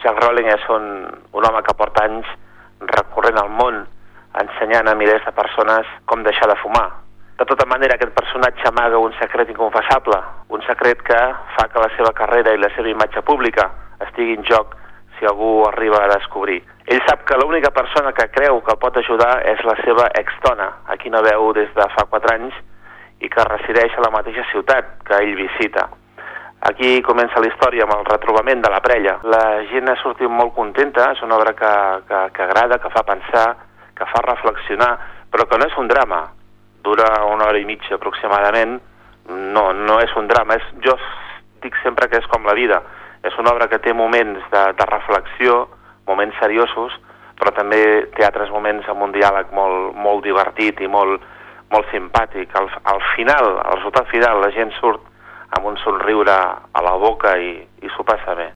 Jack Rowling és un home que porta anys recorrent el món ensenyant a milers de persones com deixar de fumar. De tota manera, aquest personatge amaga un secret inconfessable, un secret que fa que la seva carrera i la seva imatge pública estigui en joc si algú arriba a descobrir. Ell sap que l'única persona que creu que el pot ajudar és la seva exdona, a qui no veu des de fa 4 anys i que resideix a la mateixa ciutat que ell visita. Aquí comença la història amb el retrobament de la parella. La gent ha sortit molt contenta, és una obra que agrada, que fa pensar, que fa reflexionar, però que no és un drama. Dura 1 hora i mitja aproximadament. No és un drama. Jo dic sempre que és com la vida. És una obra que té moments de reflexió, moments seriosos, però també té altres moments amb un diàleg molt divertit i molt simpàtic. Al final, al resultat final, la gent surt amb un somriure a la boca i s'ho passa bé.